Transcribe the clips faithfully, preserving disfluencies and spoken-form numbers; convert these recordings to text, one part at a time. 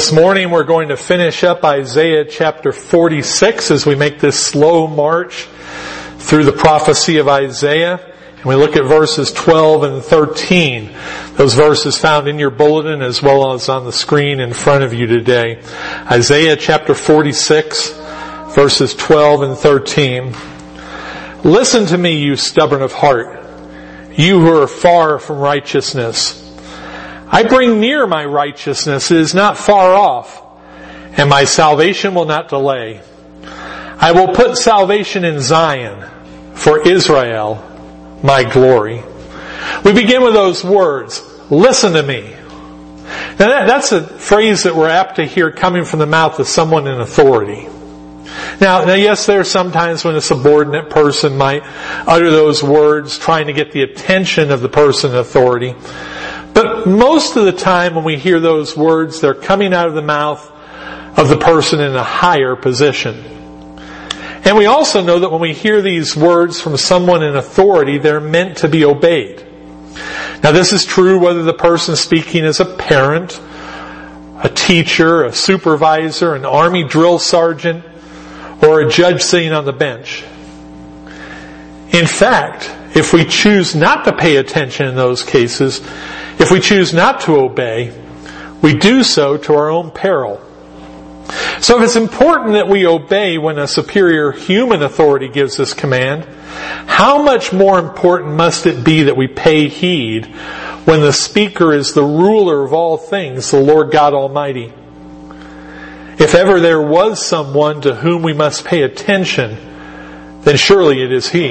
This morning we're going to finish up Isaiah chapter forty-six as we make this slow march through the prophecy of Isaiah. And we look at verses twelve and thirteen. Those verses found in your bulletin as well as on the screen in front of you today. Isaiah chapter forty-six, verses twelve and thirteen. Listen to me, you stubborn of heart, you who are far from righteousness. I bring near my righteousness, it is not far off, and my salvation will not delay. I will put salvation in Zion, for Israel, my glory. We begin with those words, listen to me. Now that, that's a phrase that we're apt to hear coming from the mouth of someone in authority. Now, now yes, there are sometimes when a subordinate person might utter those words trying to get the attention of the person in authority. But most of the time when we hear those words, they're coming out of the mouth of the person in a higher position. And we also know that when we hear these words from someone in authority, they're meant to be obeyed. Now this is true whether the person speaking is a parent, a teacher, a supervisor, an army drill sergeant, or a judge sitting on the bench. In fact, if we choose not to pay attention in those cases, if we choose not to obey, we do so to our own peril. So if it's important that we obey when a superior human authority gives us command, how much more important must it be that we pay heed when the speaker is the ruler of all things, the Lord God Almighty? If ever there was someone to whom we must pay attention, then surely it is He.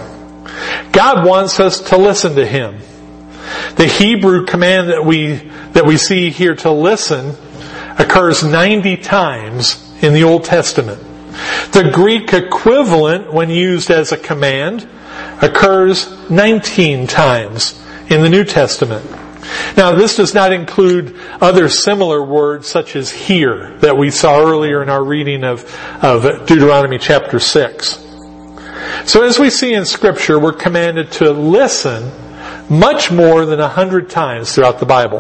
God wants us to listen to Him. The Hebrew command that we that we see here to listen occurs ninety times in the Old Testament. The Greek equivalent, when used as a command, occurs nineteen times in the New Testament. Now, this does not include other similar words such as hear that we saw earlier in our reading of, of Deuteronomy chapter six. So as we see in Scripture, we're commanded to listen much more than a hundred times throughout the Bible.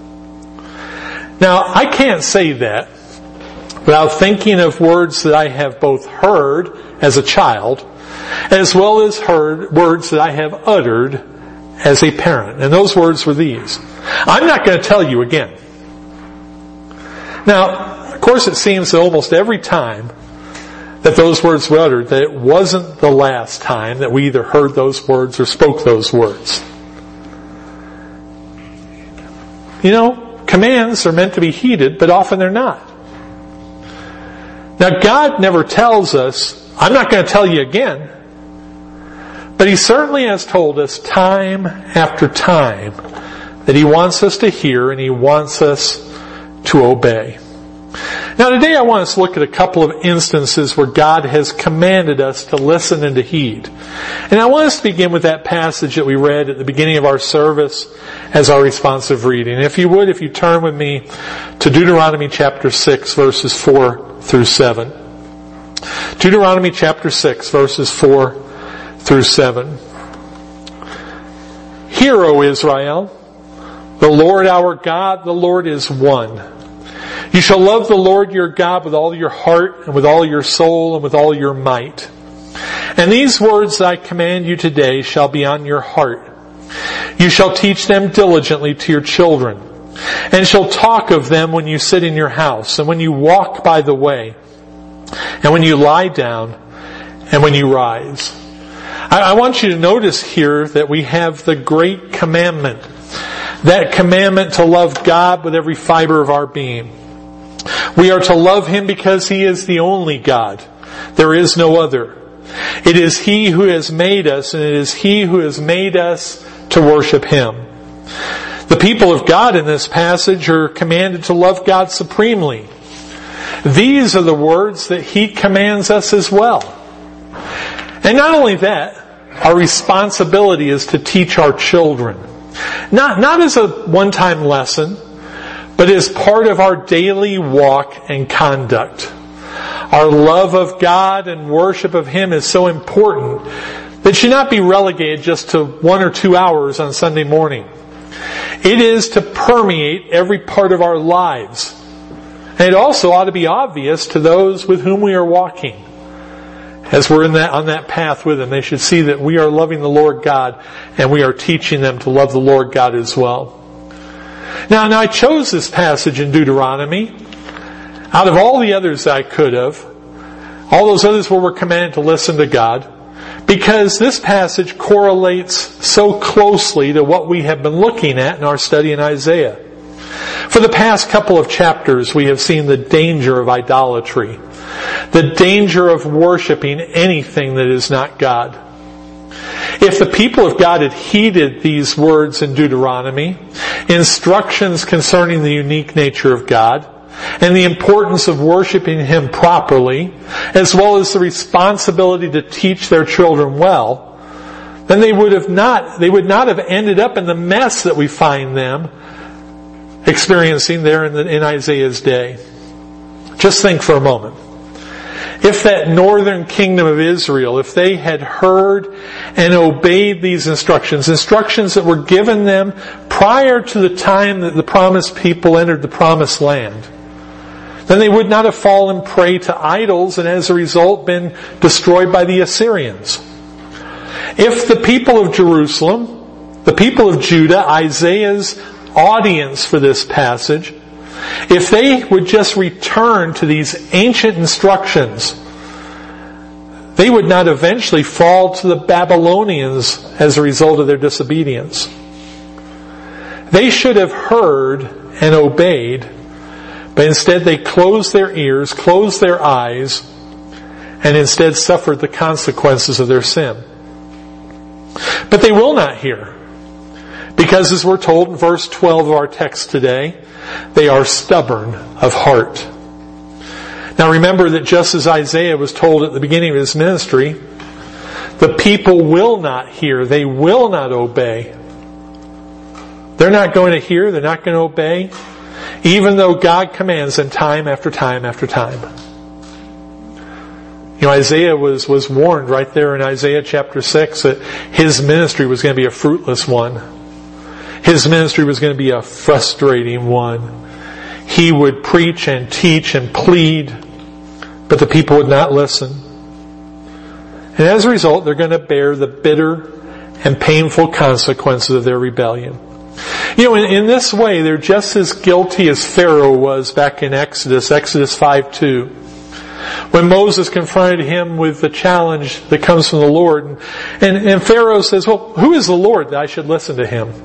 Now, I can't say that without thinking of words that I have both heard as a child, as well as heard words that I have uttered as a parent. And those words were these. I'm not going to tell you again. Now, of course, it seems that almost every time that those words were uttered, that it wasn't the last time that we either heard those words or spoke those words. You know, commands are meant to be heeded, but often they're not. Now, God never tells us, I'm not going to tell you again. But He certainly has told us time after time that He wants us to hear and He wants us to obey. Now today I want us to look at a couple of instances where God has commanded us to listen and to heed. And I want us to begin with that passage that we read at the beginning of our service as our responsive reading. If you would, if you turn with me to Deuteronomy chapter six, verses four through seven. Deuteronomy chapter six, verses four through seven. Hear, O Israel, the Lord our God, the Lord is one. You shall love the Lord your God with all your heart and with all your soul and with all your might. And these words that I command you today shall be on your heart. You shall teach them diligently to your children, and shall talk of them when you sit in your house, and when you walk by the way, and when you lie down, and when you rise. I want you to notice here that we have the great commandment. That commandment to love God with every fiber of our being. We are to love Him because He is the only God. There is no other. It is He who has made us, and it is He who has made us to worship Him. The people of God in this passage are commanded to love God supremely. These are the words that He commands us as well. And not only that, our responsibility is to teach our children. Not, not as a one-time lesson, but as part of our daily walk and conduct. Our love of God and worship of Him is so important that it should not be relegated just to one or two hours on Sunday morning. It is to permeate every part of our lives. And it also ought to be obvious to those with whom we are walking. As we're in that, on that path with them, they should see that we are loving the Lord God and we are teaching them to love the Lord God as well. Now, now I chose this passage in Deuteronomy out of all the others that I could have, all those others where we're commanded to listen to God, because this passage correlates so closely to what we have been looking at in our study in Isaiah. For the past couple of chapters, we have seen the danger of idolatry, the danger of worshiping anything that is not God. If the people of God had heeded these words in Deuteronomy, instructions concerning the unique nature of God, and the importance of worshiping Him properly, as well as the responsibility to teach their children well, then they would have not, they would not have ended up in the mess that we find them experiencing there in, the, in Isaiah's day. Just think for a moment. If that northern kingdom of Israel, if they had heard and obeyed these instructions, instructions that were given them prior to the time that the promised people entered the promised land, then they would not have fallen prey to idols and as a result been destroyed by the Assyrians. If the people of Jerusalem, the people of Judah, Isaiah's audience for this passage, if they would just return to these ancient instructions, they would not eventually fall to the Babylonians as a result of their disobedience. They should have heard and obeyed, but instead they closed their ears, closed their eyes, and instead suffered the consequences of their sin. But they will not hear. Because as we're told in verse twelve of our text today, they are stubborn of heart. Now remember that just as Isaiah was told at the beginning of his ministry, the people will not hear, they will not obey. They're not going to hear, they're not going to obey, even though God commands them time after time after time. You know, Isaiah was, was warned right there in Isaiah chapter six that his ministry was going to be a fruitless one. His ministry was going to be a frustrating one. He would preach and teach and plead, but the people would not listen. And as a result, they're going to bear the bitter and painful consequences of their rebellion. You know, in, in this way, they're just as guilty as Pharaoh was back in Exodus, Exodus five two. When Moses confronted him with the challenge that comes from the Lord. And, and, and Pharaoh says, well, who is the Lord that I should listen to him?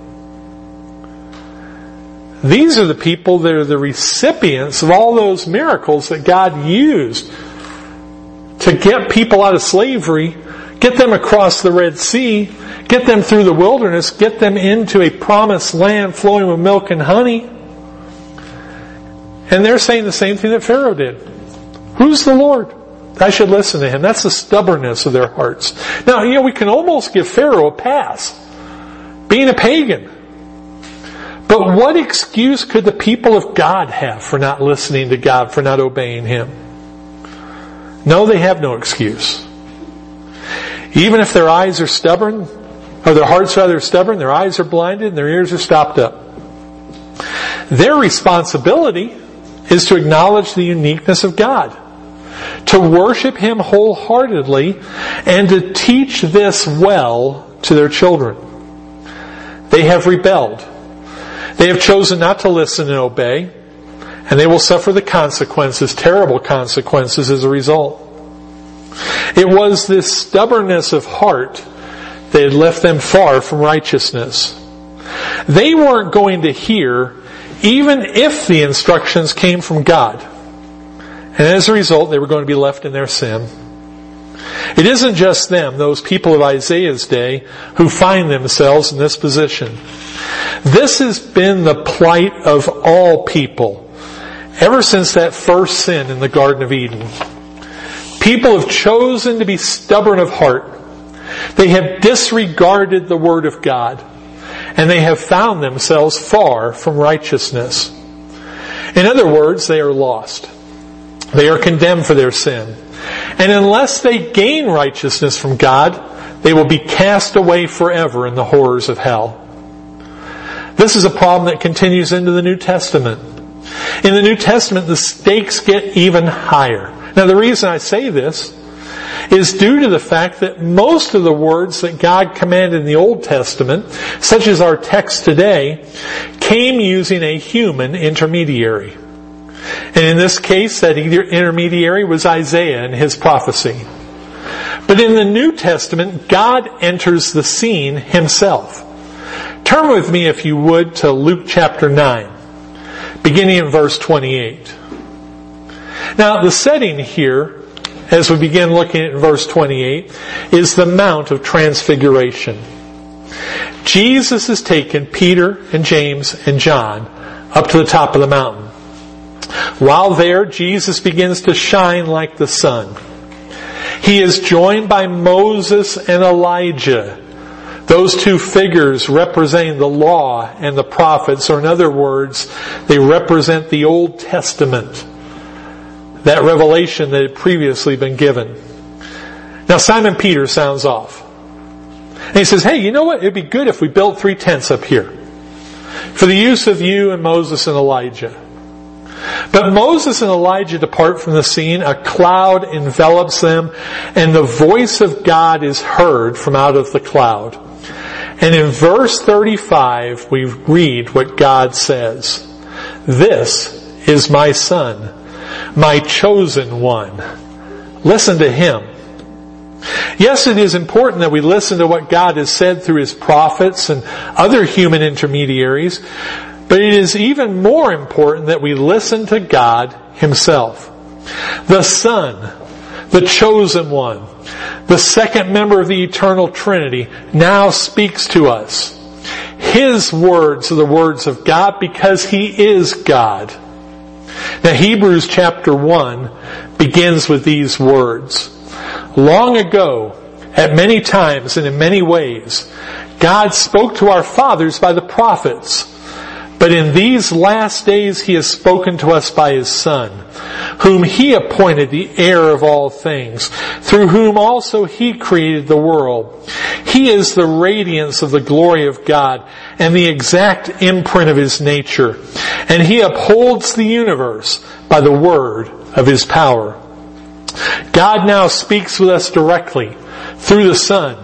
These are the people that are the recipients of all those miracles that God used to get people out of slavery, get them across the Red Sea, get them through the wilderness, get them into a promised land flowing with milk and honey. And they're saying the same thing that Pharaoh did. Who's the Lord? I should listen to him. That's the stubbornness of their hearts. Now, you know, we can almost give Pharaoh a pass, being a pagan. But what excuse could the people of God have for not listening to God, for not obeying Him? No, they have no excuse. Even if their eyes are stubborn, or their hearts rather stubborn, their eyes are blinded, and their ears are stopped up. Their responsibility is to acknowledge the uniqueness of God, to worship Him wholeheartedly, and to teach this well to their children. They have rebelled. They have chosen not to listen and obey, and they will suffer the consequences, terrible consequences as a result. It was this stubbornness of heart that had left them far from righteousness. They weren't going to hear even if the instructions came from God. And as a result, they were going to be left in their sin. It isn't just them, those people of Isaiah's day, who find themselves in this position. This has been the plight of all people ever since that first sin in the Garden of Eden. People have chosen to be stubborn of heart. They have disregarded the Word of God, and they have found themselves far from righteousness. In other words, they are lost. They are condemned for their sin. And unless they gain righteousness from God, they will be cast away forever in the horrors of hell. This is a problem that continues into the New Testament. In the New Testament, the stakes get even higher. Now, the reason I say this is due to the fact that most of the words that God commanded in the Old Testament, such as our text today, came using a human intermediary. And in this case, that intermediary was Isaiah and his prophecy. But in the New Testament, God enters the scene himself. Turn with me, if you would, to Luke chapter nine, beginning in verse twenty-eight. Now, the setting here, as we begin looking at verse twenty-eight, is the Mount of Transfiguration. Jesus has taken Peter and James and John up to the top of the mountain. While there, Jesus begins to shine like the sun. He is joined by Moses and Elijah, those two figures representing the law and the prophets, or in other words, they represent the Old Testament, that revelation that had previously been given. Now Simon Peter sounds off. And he says, hey, you know what? It'd be good if we built three tents up here for the use of you and Moses and Elijah. But Moses and Elijah depart from the scene, a cloud envelops them, and the voice of God is heard from out of the cloud. And in verse thirty-five, we read what God says. This is my son, my chosen one. Listen to him. Yes, it is important that we listen to what God has said through his prophets and other human intermediaries, but it is even more important that we listen to God himself. The Son, the chosen one, the second member of the eternal Trinity, now speaks to us. His words are the words of God because he is God. Now Hebrews chapter one begins with these words. Long ago, at many times and in many ways, God spoke to our fathers by the prophets. But in these last days he has spoken to us by his Son, whom he appointed the heir of all things, through whom also he created the world. He is the radiance of the glory of God and the exact imprint of his nature, and he upholds the universe by the word of his power. God now speaks with us directly through the Son.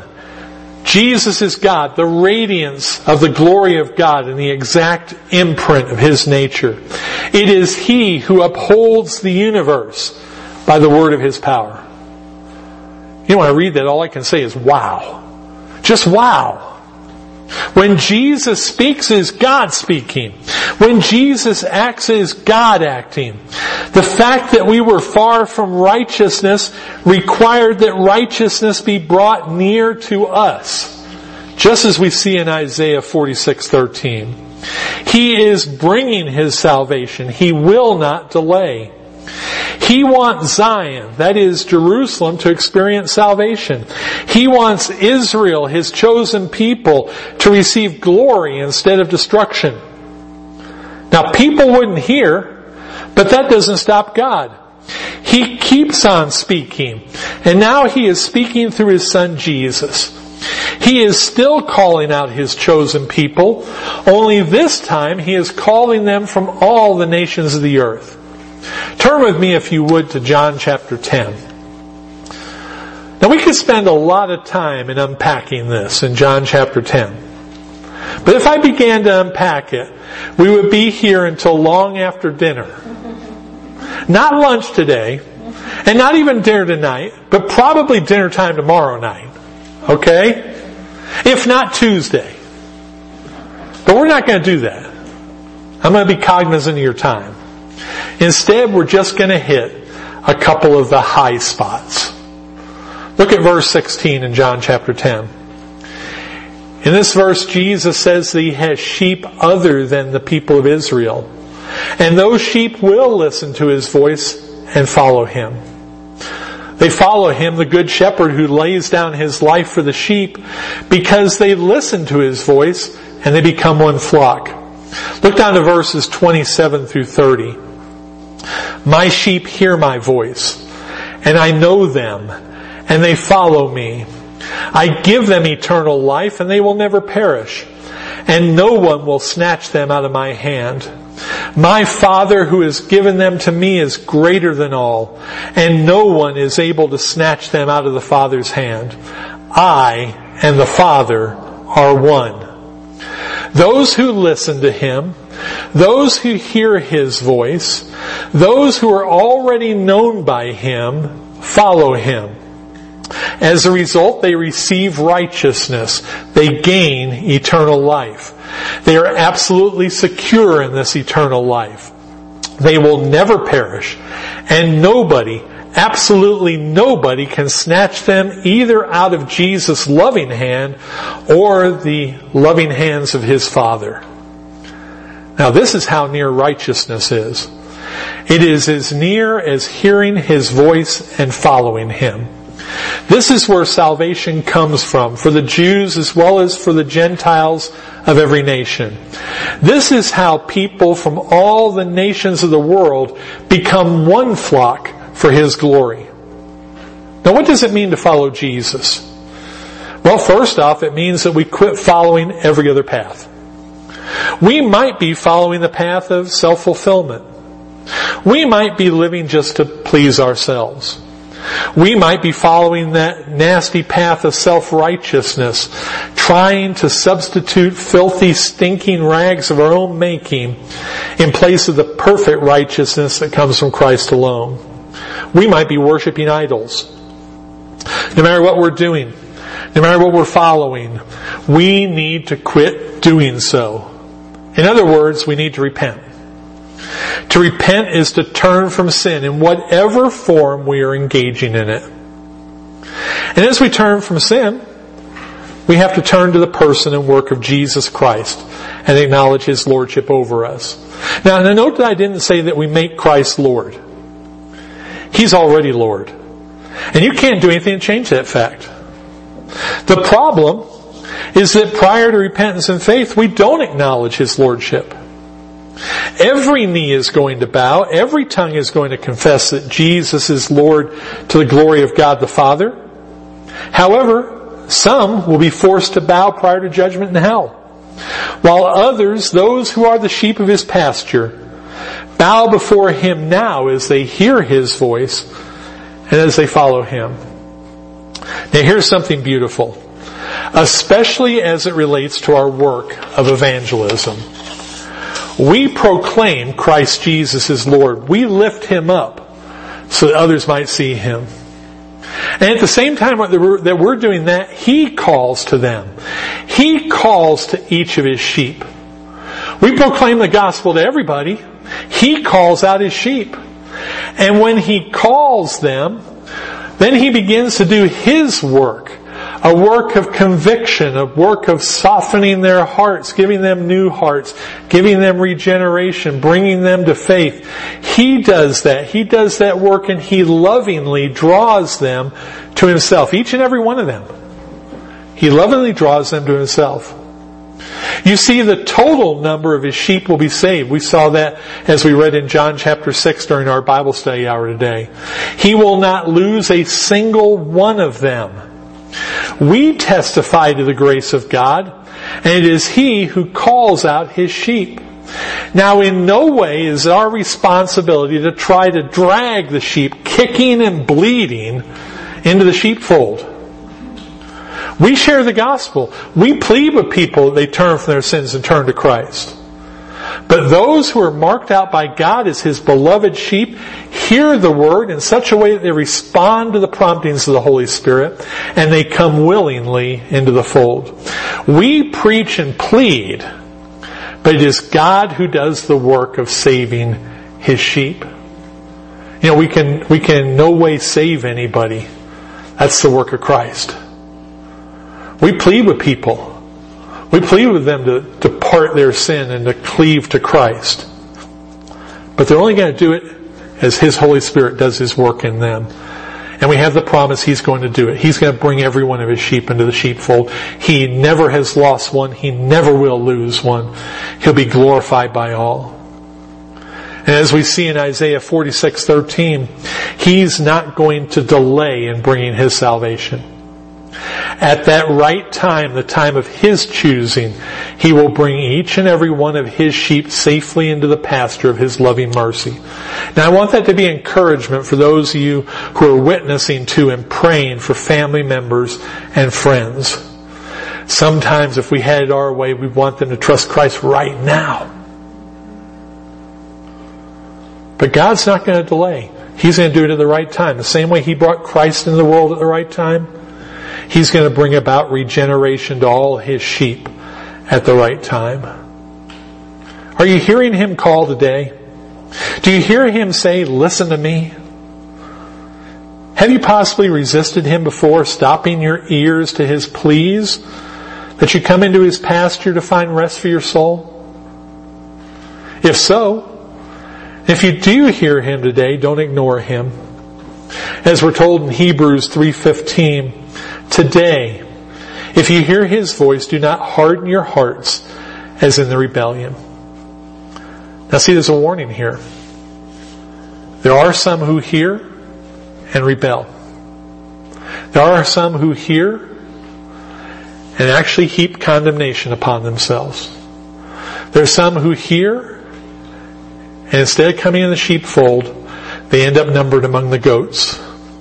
Jesus is God, the radiance of the glory of God and the exact imprint of his nature. It is he who upholds the universe by the word of his power. You know, when I read that, all I can say is wow. Just wow. When Jesus speaks, it is God speaking. When Jesus acts, it is God acting. The fact that we were far from righteousness required that righteousness be brought near to us. Just as we see in Isaiah forty-six thirteen. He is bringing his salvation. He will not delay. He wants Zion, that is Jerusalem, to experience salvation. He wants Israel, his chosen people, to receive glory instead of destruction. Now, people wouldn't hear, but that doesn't stop God. He keeps on speaking, and now he is speaking through his Son Jesus. He is still calling out his chosen people, only this time he is calling them from all the nations of the earth. Turn with me, if you would, to John chapter ten. Now we could spend a lot of time in unpacking this in John chapter ten. But if I began to unpack it, we would be here until long after dinner. Not lunch today, and not even dinner tonight, but probably dinner time tomorrow night. Okay? If not Tuesday. But we're not going to do that. I'm going to be cognizant of your time. Instead, we're just going to hit a couple of the high spots. Look at verse sixteen in John chapter ten. In this verse, Jesus says that he has sheep other than the people of Israel. And those sheep will listen to his voice and follow him. They follow him, the good shepherd who lays down his life for the sheep, because they listen to his voice and they become one flock. Look down to verses twenty-seven through thirty. My sheep hear my voice, and I know them, and they follow me. I give them eternal life, and they will never perish, and no one will snatch them out of my hand. My Father who has given them to me is greater than all, and no one is able to snatch them out of the Father's hand. I and the Father are one. Those who listen to Him, those who hear His voice, those who are already known by Him, follow Him. As a result, they receive righteousness. They gain eternal life. They are absolutely secure in this eternal life. They will never perish, and nobody, absolutely nobody, can snatch them either out of Jesus' loving hand or the loving hands of His Father. Now, this is how near righteousness is. It is as near as hearing His voice and following Him. This is where salvation comes from, for the Jews as well as for the Gentiles of every nation. This is how people from all the nations of the world become one flock for His glory. Now, what does it mean to follow Jesus? Well, first off, it means that we quit following every other path. We might be following the path of self-fulfillment. We might be living just to please ourselves. We might be following that nasty path of self-righteousness, trying to substitute filthy, stinking rags of our own making in place of the perfect righteousness that comes from Christ alone. We might be worshiping idols. No matter what we're doing, no matter what we're following, we need to quit doing so. In other words, we need to repent. To repent is to turn from sin in whatever form we are engaging in it. And as we turn from sin, we have to turn to the person and work of Jesus Christ and acknowledge His Lordship over us. Now, and note that I didn't say that we make Christ Lord. He's already Lord. And you can't do anything to change that fact. The problem is that prior to repentance and faith, we don't acknowledge His Lordship. Every knee is going to bow. Every tongue is going to confess that Jesus is Lord to the glory of God the Father. However, some will be forced to bow prior to judgment in hell, while others, those who are the sheep of His pasture, bow before Him now as they hear His voice and as they follow Him. Now, here's something beautiful, especially as it relates to our work of evangelism. We proclaim Christ Jesus as Lord. We lift Him up so that others might see Him. And at the same time that we're doing that, He calls to them. He calls to each of His sheep. We proclaim the gospel to everybody. He calls out His sheep. And when He calls them, then He begins to do His work. A work of conviction, a work of softening their hearts, giving them new hearts, giving them regeneration, bringing them to faith. He does that. He does that work, and He lovingly draws them to Himself. Each and every one of them. He lovingly draws them to Himself. You see, the total number of His sheep will be saved. We saw that as we read in John chapter six during our Bible study hour today. He will not lose a single one of them. We testify to the grace of God, and it is He who calls out His sheep. Now, in no way is it our responsibility to try to drag the sheep, kicking and bleeding, into the sheepfold. We share the gospel. We plead with people that they turn from their sins and turn to Christ. But those who are marked out by God as His beloved sheep hear the word in such a way that they respond to the promptings of the Holy Spirit, and they come willingly into the fold. We preach and plead, but it is God who does the work of saving His sheep. You know, we can, we can in no way save anybody. That's the work of Christ. We plead with people. We plead with them to depart their sin and to cleave to Christ. But they're only going to do it as His Holy Spirit does His work in them. And we have the promise He's going to do it. He's going to bring every one of His sheep into the sheepfold. He never has lost one. He never will lose one. He'll be glorified by all. And as we see in Isaiah forty-six thirteen, He's not going to delay in bringing His salvation. At that right time, the time of His choosing, He will bring each and every one of His sheep safely into the pasture of His loving mercy. Now I want that to be encouragement for those of you who are witnessing to and praying for family members and friends. Sometimes if we had it our way, we want them to trust Christ right now. But God's not going to delay. He's going to do it at the right time. The same way He brought Christ into the world at the right time, He's going to bring about regeneration to all His sheep at the right time. Are you hearing Him call today? Do you hear Him say, listen to me? Have you possibly resisted Him before, stopping your ears to His pleas, that you come into His pasture to find rest for your soul? If so, if you do hear Him today, don't ignore Him. As we're told in Hebrews three fifteen, today, if you hear His voice, do not harden your hearts as in the rebellion. Now see, there's a warning here. There are some who hear and rebel. There are some who hear and actually heap condemnation upon themselves. There are some who hear, and instead of coming in the sheepfold, they end up numbered among the goats.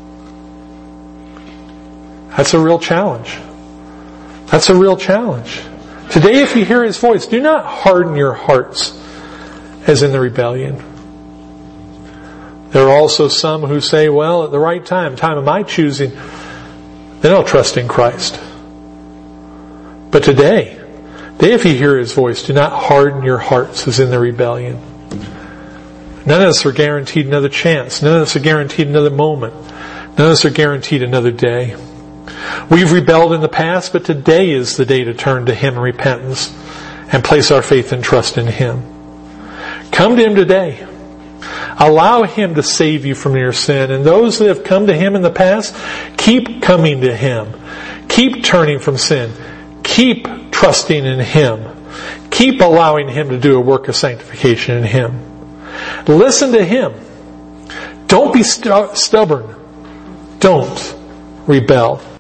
That's a real challenge. That's a real challenge. Today, if you hear His voice, do not harden your hearts as in the rebellion. There are also some who say, well, at the right time, time of my choosing, then I'll trust in Christ. But today, today if you hear His voice, do not harden your hearts as in the rebellion. None of us are guaranteed another chance. None of us are guaranteed another moment. None of us are guaranteed another day. We've rebelled in the past, but today is the day to turn to Him in repentance and place our faith and trust in Him. Come to Him today. Allow Him to save you from your sin. And those that have come to Him in the past, keep coming to Him. Keep turning from sin. Keep trusting in Him. Keep allowing Him to do a work of sanctification in Him. Listen to Him. Don't be stu- stubborn. Don't rebel.